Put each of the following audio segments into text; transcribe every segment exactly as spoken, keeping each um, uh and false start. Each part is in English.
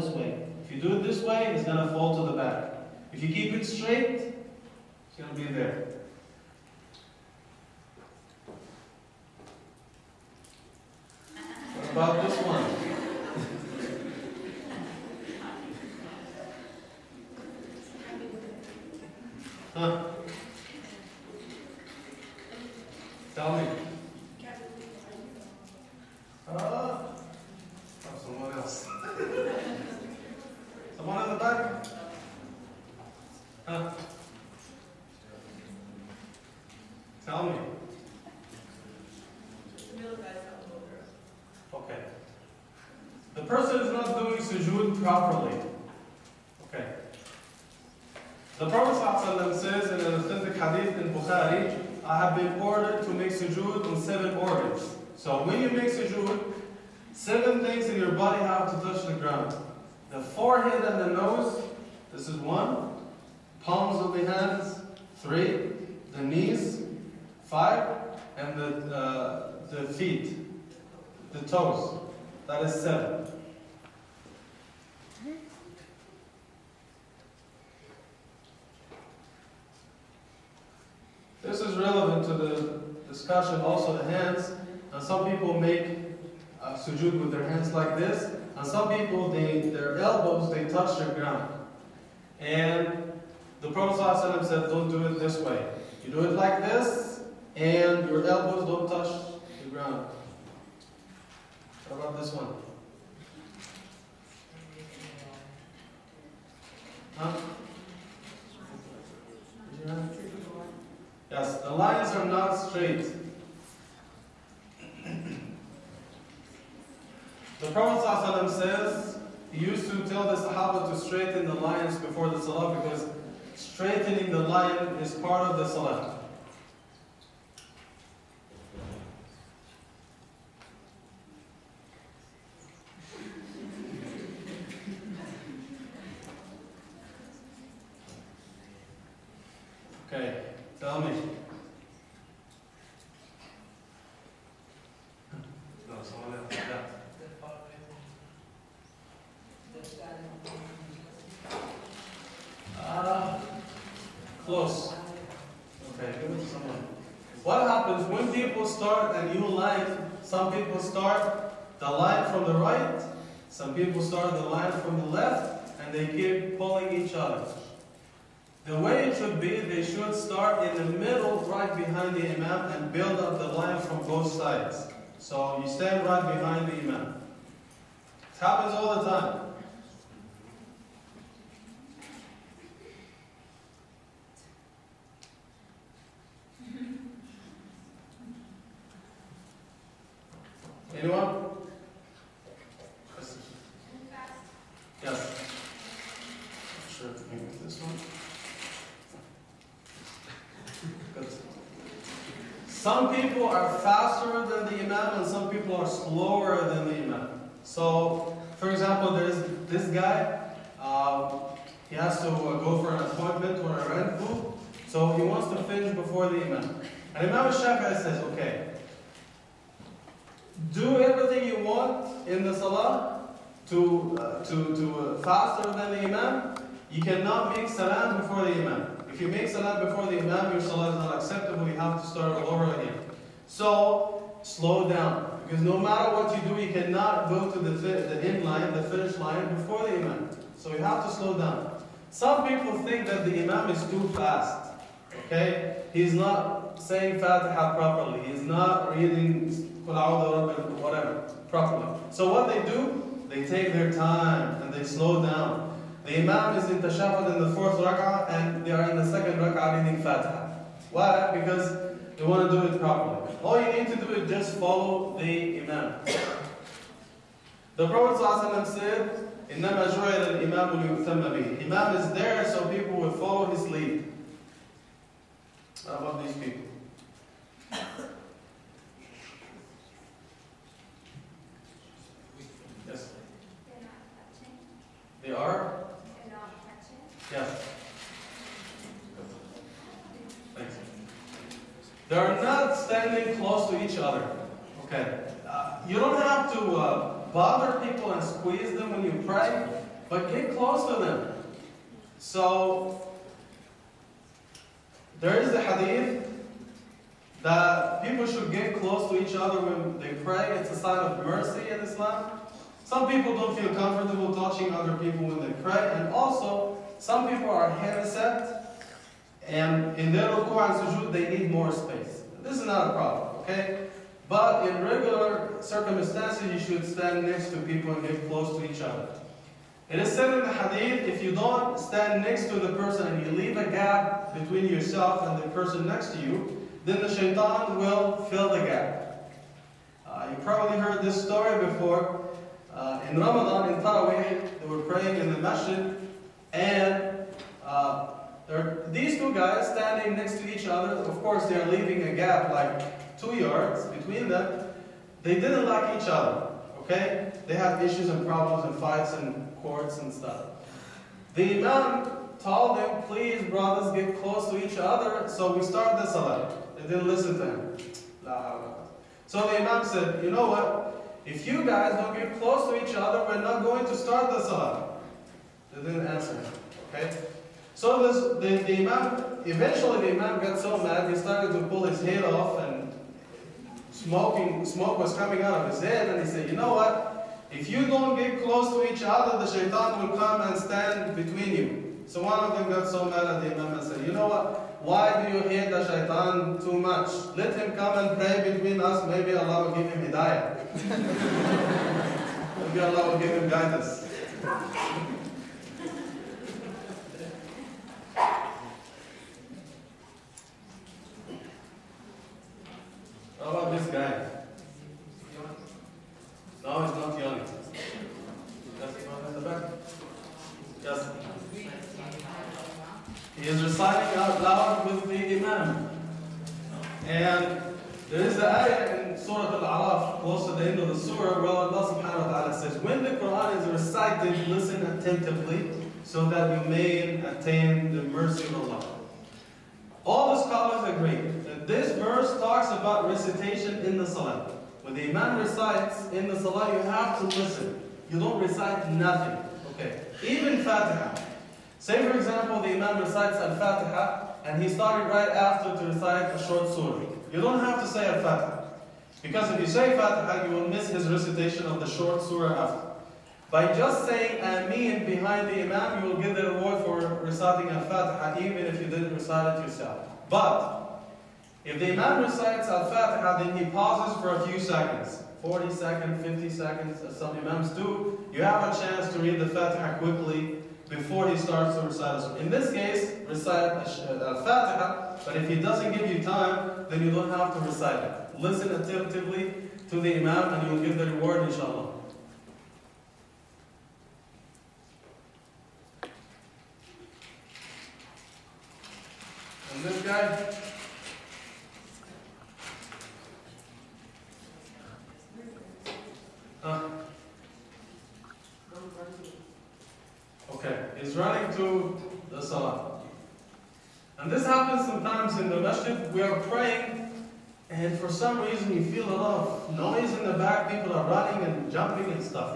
this way. If you do it this way, it's going to fall to the back. If you keep it straight, it's going to be there. What about this one? Huh? Tell me. Ah, oh, someone else. Someone in the back? Huh? Tell me. Okay. The person is not doing sujood properly. Okay. The Prophet ﷺ says in an authentic hadith in Bukhari, I have been ordered to make sujood on seven organs. So when you make sujood, seven things in your body have to touch the ground. The forehead and the nose, this is one. Palms of the hands, three. The knees, five. And the, uh, the feet, the toes, that is seven. This is relevant to the discussion, also the hands. And some people make uh, sujood with their hands like this. And some people, they, their elbows, they touch the ground. And the Prophet ﷺ said, don't do it this way. You do it like this, and your elbows don't touch the ground. What about this one? Huh? Yes, the lines are not straight. The Prophet ﷺ says he used to tell the Sahaba to straighten the lines before the Salah because straightening the line is part of the Salah. Okay, tell me. No, someone else. Yeah. Uh, close. Okay, give it to someone. What happens when people start a new line? Some people start the line from the right, some people start the line from the left, and they keep pulling each other. The way it should be, they should start in the middle, right behind the Imam, and build up the line from both sides. So you stand right behind the Imam. It happens all the time. Anyone? Yes. Sure, maybe this one. Good. Some people are faster than the Imam and some people are slower than the Imam. So, for example, there's this guy, uh, he has to uh, go for an appointment or a rendezvous, so he wants to finish before the Imam. And Imam Shafi'i says, okay, do everything you want in the Salah to, uh, to, to uh, faster than the Imam. You cannot make Salam before the Imam. If you make Salam before the Imam, your Salah is not acceptable. You have to start all over again. So, slow down. Because no matter what you do, you cannot go to the, the end line, the finish line, before the Imam. So you have to slow down. Some people think that the Imam is too fast. Okay? He's not saying Fatiha properly. He's not reading Qul A'udhu Rabbil whatever properly. So what they do, they take their time and they slow down. The Imam is in Tashahhud in the fourth rak'ah and they are in the second rak'ah reading Fatiha. Why? Because they want to do it properly. All you need to do is just follow the Imam. The Prophet ﷺ said, إِنَّمَا جُعِلَ الْإِمَامُ لِيُؤْتَمَّ بِهِ. Imam is there so people will follow his lead. How about these people? Yes. They are? Yes. Thanks. They are not standing close to each other. Okay. Uh, you don't have to uh, bother people and squeeze them when you pray, but get close to them. So, there is a hadith that people should get close to each other when they pray. It's a sign of mercy in Islam. Some people don't feel comfortable touching other people when they pray, and also some people are heavy-set, and in their ruku' and sujood they need more space. This is not a problem, okay? But in regular circumstances, you should stand next to people and get close to each other. It is said in the hadith, if you don't stand next to the person and you leave a gap between yourself and the person next to you, then the shaitan will fill the gap. Uh, you probably heard this story before. Uh, in Ramadan, in Taraweeh, they were praying in the masjid, and uh, there are these two guys standing next to each other. Of course, they are leaving a gap like two yards between them. They didn't like each other, okay? They had issues and problems and fights and courts and stuff. The Imam told them, please brothers, get close to each other, so we start the salah. They didn't listen to him. So the Imam said, you know what? If you guys don't get close to each other, we're not going to start the salah. They didn't answer him, okay? So this, the, the Imam, eventually the Imam got so mad, he started to pull his head off, and smoking, smoke was coming out of his head, and he said, you know what? If you don't get close to each other, the shaitan will come and stand between you. So one of them got so mad at the Imam and said, you know what? Why do you hate the shaitan too much? Let him come and pray between us. Maybe Allah will give him hidayah. Maybe Allah will give him guidance. How about this guy? No, he's not young. Yes, in the back. Yes. He is reciting out loud with the Imam. And there is the ayah in Surah Al-A'raf, close to the end of the surah, where Allah subhanahu wa ta'ala says, when the Quran is recited, listen attentively, so that you may attain the mercy of Allah. All the scholars agree that this verse talks about recitation in the salah. When the Imam recites in the salah, you have to listen. You don't recite nothing. Okay. Even Fatiha. Say for example, the Imam recites Al-Fatiha, and he started right after to recite a short surah. You don't have to say Al-Fatiha. Because if you say Fatiha, you will miss his recitation of the short surah after. By just saying Ameen behind the Imam, you will get the reward for reciting Al-Fatiha, even if you didn't recite it yourself. But, if the Imam recites Al-Fatiha, then he pauses for a few seconds. forty seconds, fifty seconds, as some Imams do. You have a chance to read the Fatiha quickly before he starts to recite it. In this case, recite Al-Fatiha, but if he doesn't give you time, then you don't have to recite it. Listen attentively to the Imam and you will get the reward, inshallah. And this guy, uh, okay, he's running to the salah. And this happens sometimes in the masjid. We are praying, and for some reason you feel a lot of noise in the back. People are running and jumping and stuff.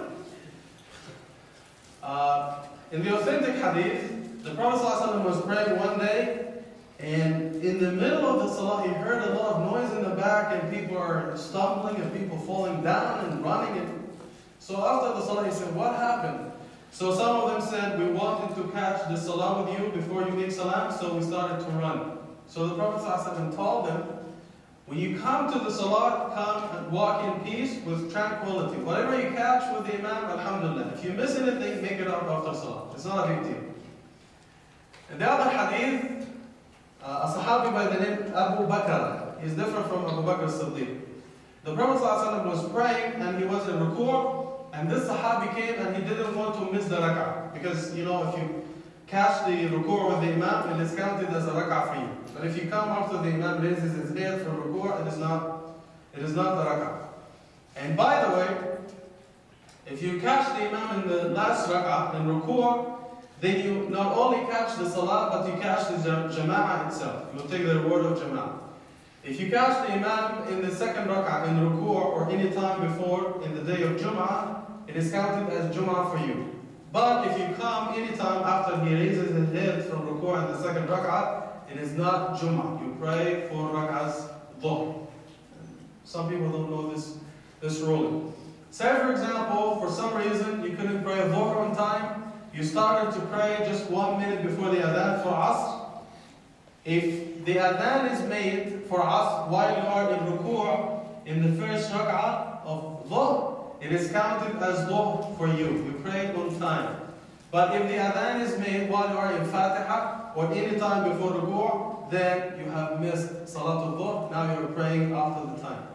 Uh, in the authentic hadith, the Prophet ﷺ was praying one day, and in the middle of the salah, he heard a lot of noise in the back, and people are stumbling and people falling down and running. And so after the salah, he said, what happened? So some of them said, we wanted to catch the salah with you before you make salam, so we started to run. So the Prophet ﷺ told them, when you come to the salah, come and walk in peace with tranquility. Whatever you catch with the Imam, alhamdulillah. If you miss anything, make it up after salah. It's not a big deal. In the other hadith, uh, a sahabi by the name Abu Bakr, he's different from Abu Bakr as-Siddiq. The Prophet ﷺ was praying and he was in ruku', and this sahabi came and he didn't want to miss the rak'ah. Because, you know, if you catch the ruku' with the Imam, it is counted as a rak'ah for you. But if you come after the Imam raises his head from ruku', it is not, it is not the rak'ah. And by the way, if you catch the Imam in the last rak'ah, in ruku', then you not only catch the salah, but you catch the jama'ah itself. You will take the reward of jama'ah. If you catch the Imam in the second rak'ah, in ruku' or any time before, in the day of Jum'ah, it is counted as Jum'ah for you. But if you come anytime after he raises his head from ruku' and the second rak'ah, it is not Jum'ah. You pray four rak'ahs dhuhr. Some people don't know this, this ruling. Say for example, for some reason you couldn't pray dhuhr on time, you started to pray just one minute before the adhan for Asr. If the adhan is made for Asr while you are in ruku' in the first rak'ah of dhuhr, it is counted as dhuhr for you. You pray on time. But if the adhan is made while you are in Fatiha or any time before ruku', then you have missed Salatul Dhuhr. Now you are praying after the time.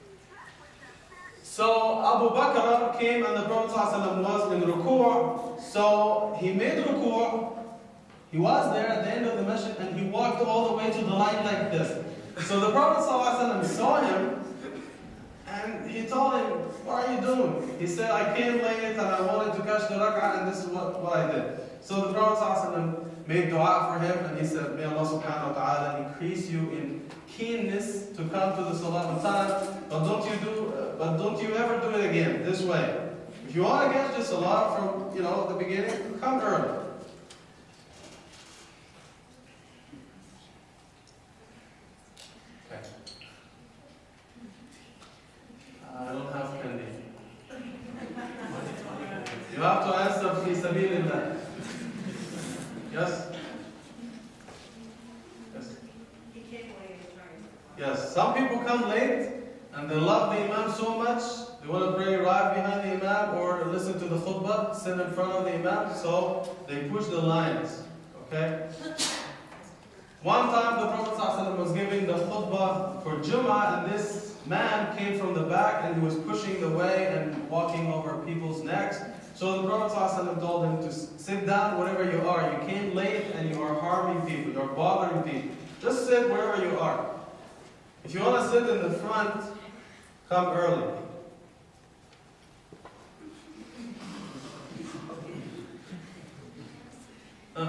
So Abu Bakr came and the Prophet ﷺ was in ruku'. So he made ruku'. He was there at the end of the masjid and he walked all the way to the line like this. So the Prophet ﷺ saw him and he told him, "What are you doing?" He said, "I came late and I wanted to catch the rak'ah and this is what, what I did." So the Prophet ﷺ made dua for him and he said, "May Allah subhanahu wa ta'ala increase you in keenness to come to the salah on time, but don't you do, uh, but don't you ever do it again this way. If you want to catch the salah from, you know, the beginning, come early." I don't have candy. You have to answer fi sabilillah. Yes? Yes. He came late. Yes. Some people come late and they love the imam so much, they want to pray right behind the imam or listen to the khutbah, sit in front of the imam, so they push the lines. Okay? One time the Prophet ﷺ was giving the khutbah for Jum'ah and this man came from the back and he was pushing the way and walking over people's necks. So the Prophet ﷺ told him to sit down wherever you are. You came late and you are harming people, you are bothering people. Just sit wherever you are. If you want to sit in the front, come early. Huh?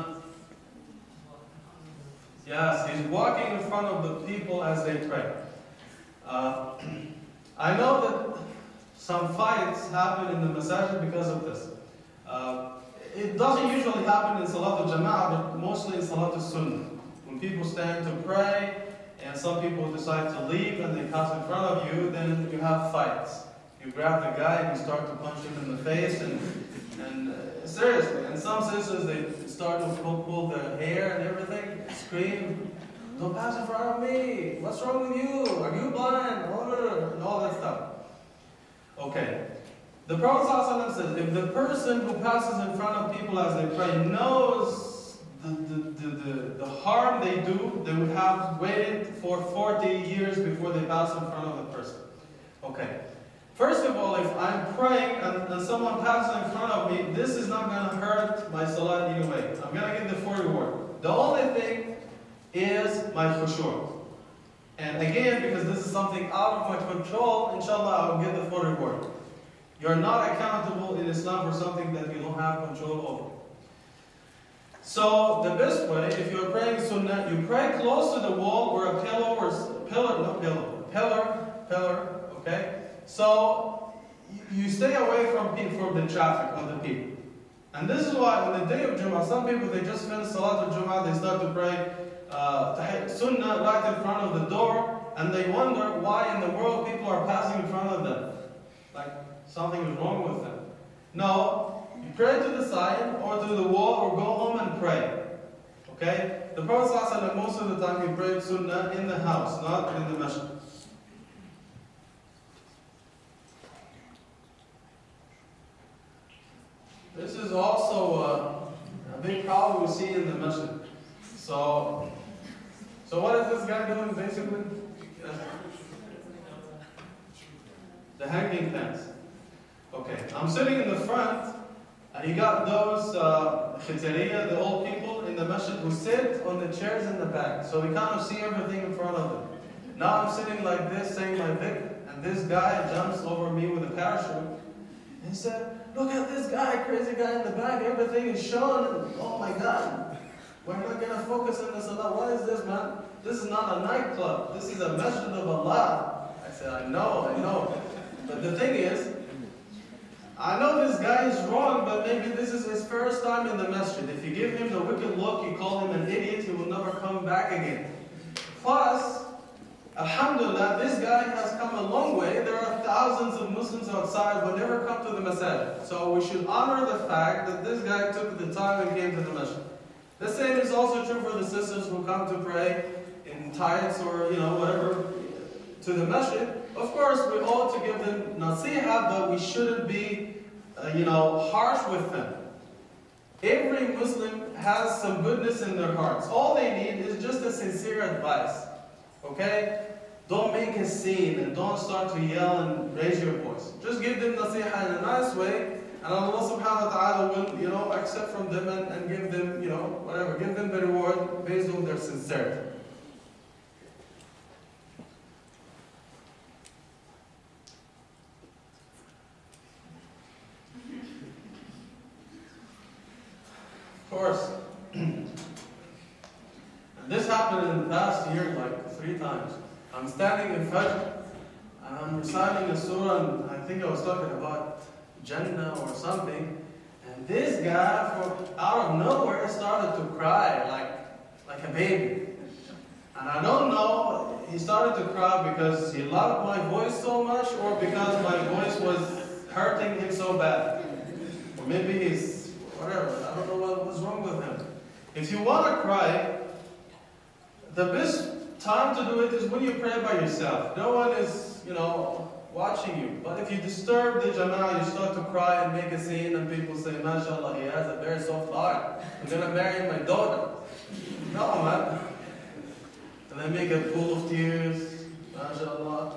Yes, he's walking in front of the people as they pray. Uh, I know that some fights happen in the masajid because of this. Uh, it doesn't usually happen in Salatul Jama'ah, but mostly in Salatul Sunnah. When people stand to pray and some people decide to leave and they pass in front of you, then you have fights. You grab the guy and you start to punch him in the face, and, and uh, seriously, in some sisters they start to pull, pull their hair and everything, scream, "Don't pass in front of me! What's wrong with you? Are you blind?" And all that stuff. Okay. The Prophet ﷺ says, if the person who passes in front of people as they pray knows the, the, the, the, the harm they do, they would have waited for forty years before they pass in front of the person. Okay. First of all, if I'm praying and, and someone passes in front of me, this is not going to hurt my salah anyway. I'm going to get the full reward. The only thing is my khushu'. And again, because this is something out of my control, inshallah, I will get the full reward. You're not accountable in Islam for something that you don't have control over. So the best way, if you're praying sunnah, you pray close to the wall or a pillow or pillar, no pillow, pillar, pillar, okay? So you stay away from people, from the traffic of the people. And this is why on the day of Jum'ah, some people, they just finish Salatul Jum'ah, they start to pray uh, sunnah right in front of the door, and they wonder why in the world people are passing in front of them. Like something is wrong with them. No, you pray to the side or to the wall or go home and pray. Okay? The Prophet ﷺ, most of the time he prayed sunnah in the house, not in the masjid. This is also uh, a big problem we see in the masjid. So, so what is this guy doing basically? Uh, the hanging fence. Okay, I'm sitting in the front, and you got those uh, khitariya, the old people in the masjid who sit on the chairs in the back, so we kind of see everything in front of them. Now I'm sitting like this, saying my dhikr, and this guy jumps over me with a parachute, and he said, "Look at this guy, crazy guy in the back, everything is shown, oh my God, we're not going to focus on the salah. What is this, man? This is not a nightclub, this is a masjid of Allah." I said, I know, I know. But the thing is, I know this guy is wrong, but maybe this is his first time in the masjid. If you give him the wicked look, you call him an idiot, he will never come back again. Plus, alhamdulillah, this guy has come a long way. There are thousands of Muslims outside who never come to the masjid. So we should honor the fact that this guy took the time and came to the masjid. The same is also true for the sisters who come to pray in tights or, you know, whatever, to the masjid. Of course, we ought to give them nasihah, but we shouldn't be, uh, you know, harsh with them. Every Muslim has some goodness in their hearts. All they need is just a sincere advice. Okay? Don't make a scene and don't start to yell and raise your voice. Just give them nasihah in a nice way, and Allah subhanahu wa ta'ala will, you know, accept from them and, and give them, you know, whatever, give them the reward based on their sincerity. Of course, this happened in the past year like three times. I'm standing in Fajr and I'm reciting a surah, and I think I was talking about Jannah or something, and this guy from out of nowhere started to cry like, like a baby. And I don't know, he started to cry because he loved my voice so much or because my voice was hurting him so bad. Or maybe he's whatever, I don't know what was wrong with him. If you want to cry, the best time to do it is when you pray by yourself. No one is, you know, watching you. But if you disturb the jama'ah, you start to cry and make a scene, and people say, MashaAllah, he has a very soft heart. I'm going to marry my daughter. No, man. And they make a pool of tears. MashaAllah.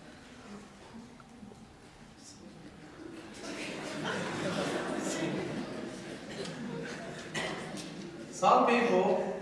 Some people,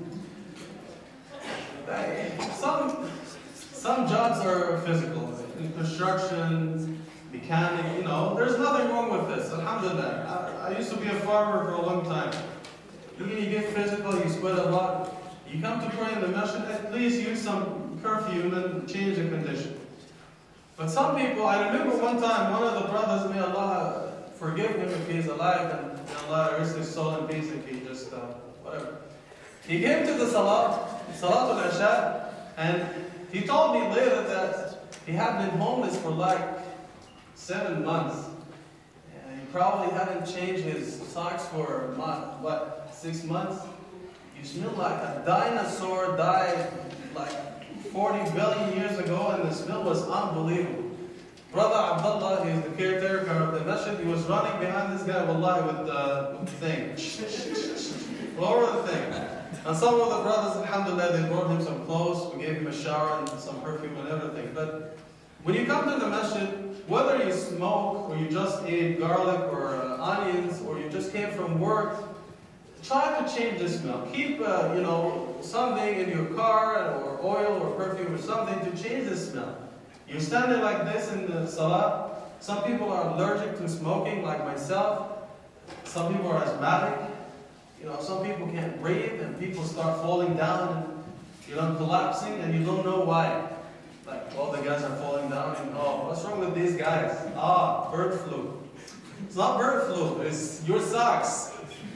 they, some, some jobs are physical. In construction, mechanic, you know, there's nothing wrong with this, alhamdulillah. I, I used to be a farmer for a long time. You, you get physical, you sweat a lot. You come to pray in the masjid, at least use some perfume and change the condition. But some people, I remember one time, one of the brothers, may Allah forgive him if he's alive, and may Allah rest his soul in peace if he just, uh, whatever. He came to the salat, Salatul Isha, and he told me later that he had been homeless for like seven months. And he probably hadn't changed his socks for, what, six months? You smell like a dinosaur died like forty billion years ago, and the smell was unbelievable. Brother Abdullah, he's the caretaker of the masjid, he was running behind this guy, wallahi, with the, with the thing. Lower the thing. And some of the brothers, alhamdulillah, they brought him some clothes, we gave him a shower and some perfume and everything. But when you come to the masjid, whether you smoke or you just ate garlic or uh, onions or you just came from work, try to change the smell. Keep, uh, you know, something in your car or oil or perfume or something to change the smell. You're standing like this in the salah. Some people are allergic to smoking, like myself. Some people are asthmatic. You know, some people can't breathe, and people start falling down and, you know, collapsing, and you don't know why. Like, all the guys are falling down, and oh, what's wrong with these guys? Ah, bird flu. It's not bird flu, it's your socks.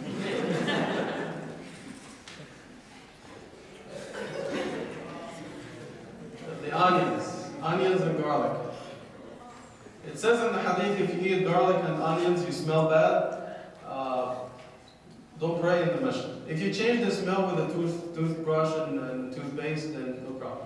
The onions, onions and garlic. It says in the hadith, if you eat garlic and onions, you smell bad. Uh, don't pray in the masjid. If you change the smell with a tooth, toothbrush and, and toothpaste, then no problem.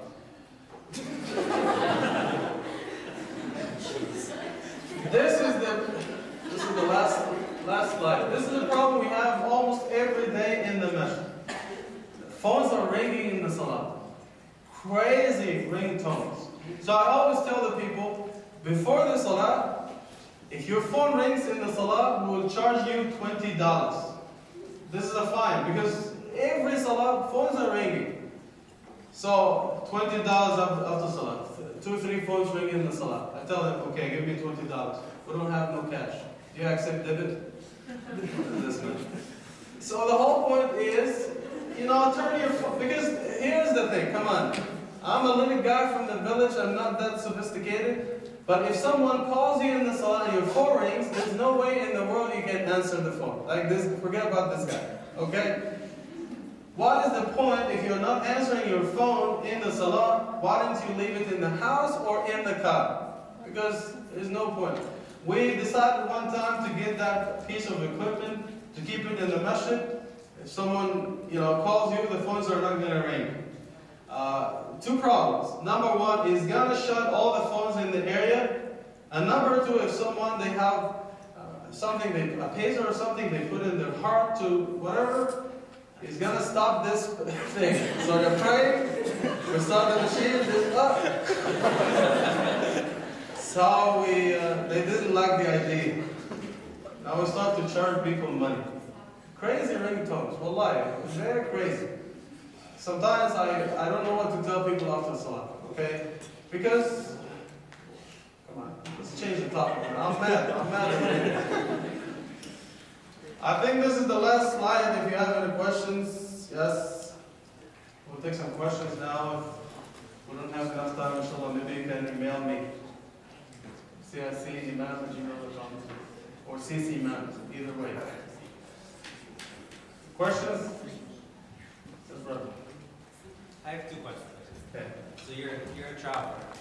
This is the this is the last last slide. This is the problem we have almost every day in the masjid. Phones are ringing in the salah. Crazy ringtones. So I always tell the people, before the salah, if your phone rings in the salah, we will charge you twenty dollars. This is a fine, because every salah, phones are ringing. So, twenty dollars after salah. Two, three phones ring in the salah. I tell them, okay, give me twenty dollars. We don't have no cash. Do you accept debit? This much. So the whole point is, you know, turn your phone, because here's the thing, come on. I'm a little guy from the village, I'm not that sophisticated. But if someone calls you in the salah and your phone rings, there's no way in the world you can answer the phone. Like this, forget about this guy. Okay? What is the point if you're not answering your phone in the salah? Why don't you leave it in the house or in the car? Because there's no point. We decided one time to get that piece of equipment to keep it in the masjid. If someone, you know, calls you, the phones are not going to ring. Uh, two problems. Number one, is going to shut all the phones in the area. And number two, if someone, they have uh, something, they, a pacer or something, they put in their heart to whatever, it's going to stop this thing. So they're praying, we start the machine, this up. So we, uh, they didn't like the idea. Now we start to charge people money. Crazy ringtones, wallahi, very crazy. Sometimes I, I don't know what to tell people after salah, okay? Because, come on, let's change the topic. I'm mad, I'm mad at you. I think this is the last slide. If you have any questions, yes. We'll take some questions now. If we don't have enough time, inshallah, maybe you can email me. C I C imam at gmail dot com or C C imam, either way. Questions? Yes, brother. I have two questions. Okay. So you're you're a traveler.